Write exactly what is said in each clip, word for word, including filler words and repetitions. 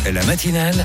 La matinale,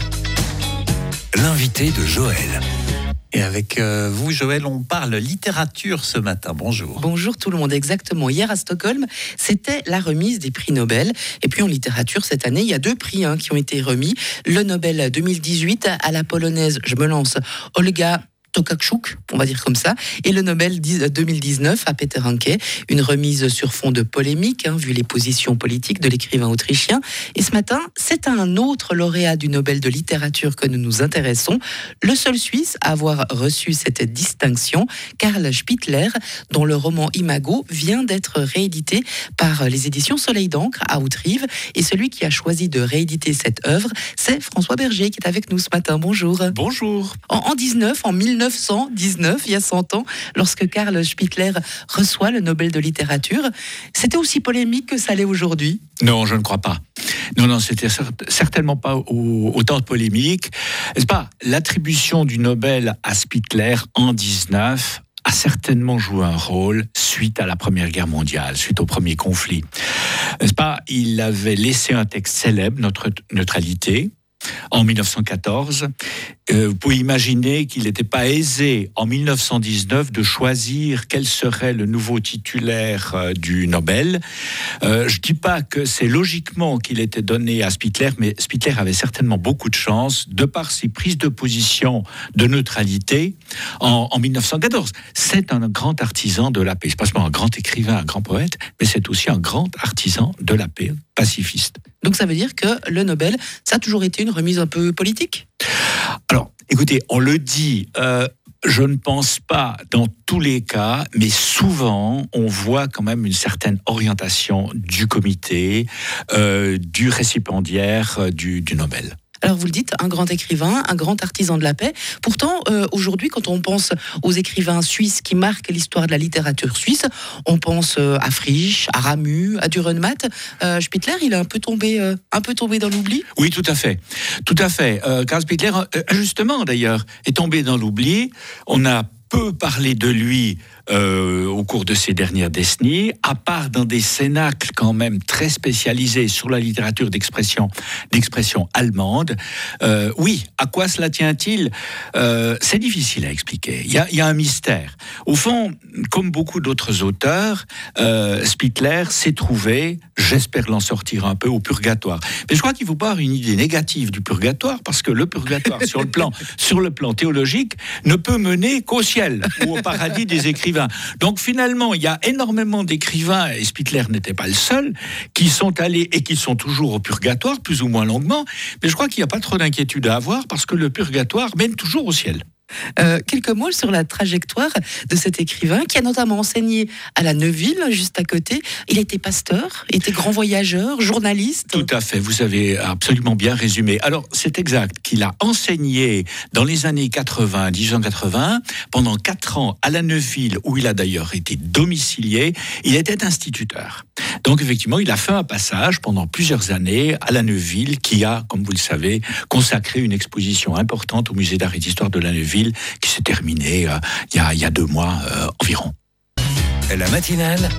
l'invité de Joël. Et avec euh, vous, Joël, on parle littérature ce matin. Bonjour. Bonjour tout le monde, exactement. Hier à Stockholm, c'était la remise des prix Nobel. Et puis en littérature, cette année, il y a deux prix hein, qui ont été remis. Le Nobel deux mille dix-huit à la polonaise, je me lance, Olga Tokarczuk, on va dire comme ça, et le Nobel deux mille dix-neuf à Peter Hanke, une remise sur fond de polémique, hein, vu les positions politiques de l'écrivain autrichien. Et ce matin, c'est un autre lauréat du Nobel de littérature que nous nous intéressons, le seul Suisse à avoir reçu cette distinction, Carl Spittler, dont le roman Imago vient d'être réédité par les éditions Soleil d'encre à Outreeve. Et celui qui a choisi de rééditer cette œuvre, c'est François Berger qui est avec nous ce matin. Bonjour. Bonjour. En, en dix-neuf, en mille neuf cent dix-neuf, il y a cent ans, lorsque Carl Spittler reçoit le Nobel de littérature, c'était aussi polémique que ça l'est aujourd'hui? Non, je ne crois pas. Non, non, c'était certainement pas autant de polémique. N'est-ce pas? L'attribution du Nobel à Spittler en dix-neuf a certainement joué un rôle suite à la Première Guerre mondiale, suite au premier conflit. N'est-ce pas? Il avait laissé un texte célèbre, Notre neutralité, en mille neuf cent quatorze. Euh, vous pouvez imaginer qu'il n'était pas aisé en mille neuf cent dix-neuf de choisir quel serait le nouveau titulaire euh, du Nobel. Euh, je ne dis pas que c'est logiquement qu'il était donné à Spittler, mais Spittler avait certainement beaucoup de chance de par ses prises de position de neutralité en, en mille neuf cent quatorze. C'est un grand artisan de la paix. C'est pas seulement un grand écrivain, un grand poète, mais c'est aussi un grand artisan de la paix, pacifiste. Donc ça veut dire que le Nobel, ça a toujours été une remise un peu politique? Alors, écoutez, on le dit, euh, je ne pense pas dans tous les cas, mais souvent, on voit quand même une certaine orientation du comité, euh, du récipiendaire euh, du, du Nobel. Alors vous le dites, un grand écrivain, un grand artisan de la paix. Pourtant, euh, aujourd'hui, quand on pense aux écrivains suisses qui marquent l'histoire de la littérature suisse, on pense euh, à Frisch, à Ramu, à Dürrenmatt. Euh, Spittler, il est un peu tombé, euh, un peu tombé dans l'oubli. Oui, tout à fait, tout à fait. Euh, Carl Spittler, euh, justement d'ailleurs, est tombé dans l'oubli. On a peu parlé de lui euh, au cours de ces dernières décennies, à part dans des cénacles quand même très spécialisés sur la littérature d'expression, d'expression allemande. Euh, oui, à quoi cela tient-il? euh, C'est difficile à expliquer. Il y a, il y a un mystère. Au fond, comme beaucoup d'autres auteurs, euh, Spittler s'est trouvé, j'espère l'en sortir un peu, au purgatoire. Mais je crois qu'il ne faut pas avoir une idée négative du purgatoire, parce que le purgatoire, sur le plan, sur le plan théologique, ne peut mener qu'au ciel ou au paradis des écrivains. Donc finalement, il y a énormément d'écrivains, et Spittler n'était pas le seul, qui sont allés et qui sont toujours au purgatoire, plus ou moins longuement, mais je crois qu'il n'y a pas trop d'inquiétude à avoir, parce que le purgatoire mène toujours au ciel. Euh, quelques mots sur la trajectoire de cet écrivain qui a notamment enseigné à la Neuville, juste à côté. Il était pasteur, était grand voyageur, journaliste. Tout à fait, vous avez absolument bien résumé. Alors, c'est exact qu'il a enseigné dans les années quatre-vingts, dix-huit cent quatre-vingts, pendant quatre ans à la Neuville, où il a d'ailleurs été domicilié. Il était instituteur. Donc, effectivement, il a fait un passage pendant plusieurs années à la Neuville, qui a, comme vous le savez, consacré une exposition importante au Musée d'art et d'histoire de la Neuville, qui s'est terminée euh, il, y a, il y a deux mois euh, environ. La matinale,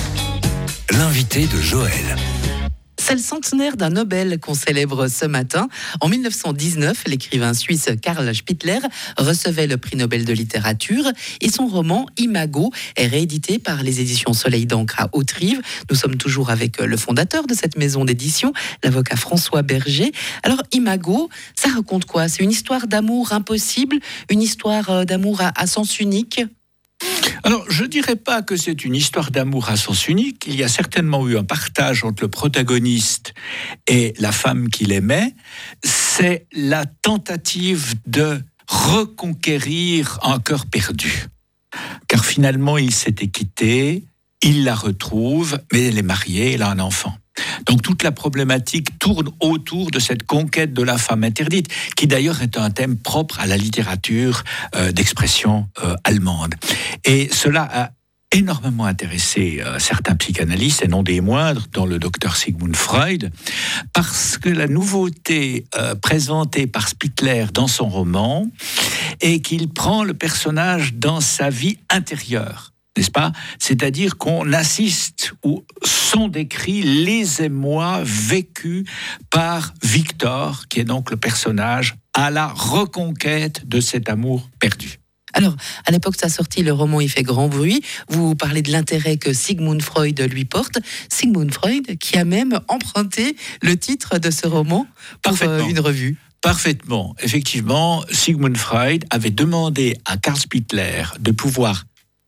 l'invité de Joël. C'est le centenaire d'un Nobel qu'on célèbre ce matin. En mille neuf cent dix-neuf, l'écrivain suisse Carl Spittler recevait le prix Nobel de littérature et son roman Imago est réédité par les éditions Soleil d'encre à Outreeve. Nous sommes toujours avec le fondateur de cette maison d'édition, l'avocat François Berger. Alors Imago, ça raconte quoi? C'est une histoire d'amour impossible, une histoire d'amour à, à sens unique? Alors, je ne dirais pas que c'est une histoire d'amour à sens unique. Il y a certainement eu un partage entre le protagoniste et la femme qu'il aimait. C'est la tentative de reconquérir un cœur perdu. Car finalement, il s'était quitté, il la retrouve, mais elle est mariée, elle a un enfant. Donc toute la problématique tourne autour de cette conquête de la femme interdite, qui d'ailleurs est un thème propre à la littérature euh, d'expression euh, allemande. Et cela a énormément intéressé euh, certains psychanalystes, et non des moindres, dont le docteur Sigmund Freud, parce que la nouveauté euh, présentée par Spittler dans son roman est qu'il prend le personnage dans sa vie intérieure. n'est-ce pas ? C'est-à-dire qu'on assiste ou sont décrits les émois vécus par Victor, qui est donc le personnage, à la reconquête de cet amour perdu. Alors, à l'époque de sa sortie, le roman y fait grand bruit. Vous parlez de l'intérêt que Sigmund Freud lui porte. Sigmund Freud qui a même emprunté le titre de ce roman pour euh, une revue. Parfaitement. Effectivement, Sigmund Freud avait demandé à Carl Spittler de pouvoir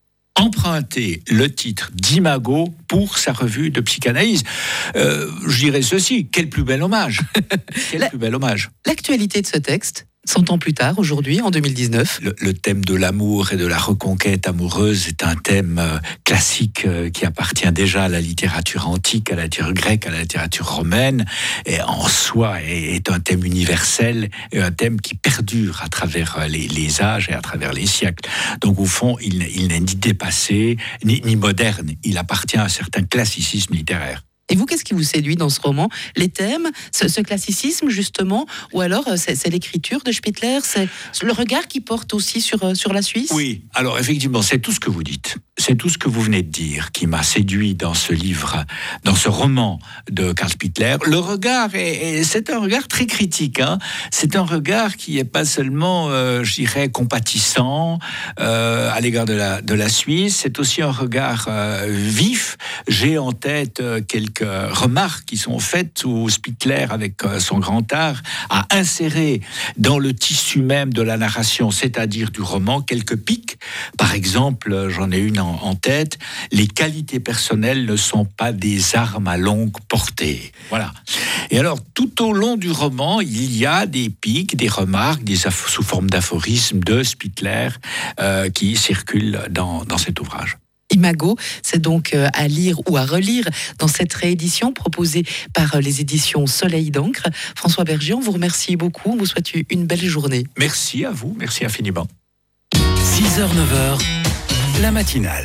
emprunter le titre d'Imago pour sa revue de psychanalyse. Euh, je dirais ceci, quel plus bel hommage. Quel La, plus bel hommage. L'actualité de ce texte, cent ans plus tard, aujourd'hui, en deux mille dix-neuf. Le, le thème de l'amour et de la reconquête amoureuse est un thème euh, classique euh, qui appartient déjà à la littérature antique, à la littérature grecque, à la littérature romaine, et en soi est, est un thème universel, et un thème qui perdure à travers les, les âges et à travers les siècles. Donc au fond, il, il n'est ni dépassé, ni, ni moderne, il appartient à un certain classicisme littéraire. Et vous, qu'est-ce qui vous séduit dans ce roman ? Les thèmes, ce, ce classicisme justement, ou alors c'est, c'est l'écriture de Spittler, c'est le regard qu'il porte aussi sur, sur la Suisse ? Oui, alors effectivement, c'est tout ce que vous dites. C'est tout ce que vous venez de dire qui m'a séduit dans ce livre, dans ce roman de Carl Spittler. Le regard, est, est, c'est un regard très critique. Hein. C'est un regard qui n'est pas seulement, euh, je dirais, compatissant euh, à l'égard de la, de la Suisse. C'est aussi un regard euh, vif. J'ai en tête euh, quelques remarques qui sont faites où Spittler, avec euh, son grand art, a inséré dans le tissu même de la narration, c'est-à-dire du roman, quelques pics. Par exemple, j'en ai une en en tête, les qualités personnelles ne sont pas des armes à longue portée. Voilà. Et alors, tout au long du roman, il y a des pics, des remarques, des aff- sous forme d'aphorismes de Spittler euh, qui circulent dans, dans cet ouvrage. Imago, c'est donc à lire ou à relire dans cette réédition proposée par les éditions Soleil d'encre. François Berger, on vous remercie beaucoup, on vous souhaite une belle journée. Merci à vous, merci infiniment. six heures neuf heures, la matinale.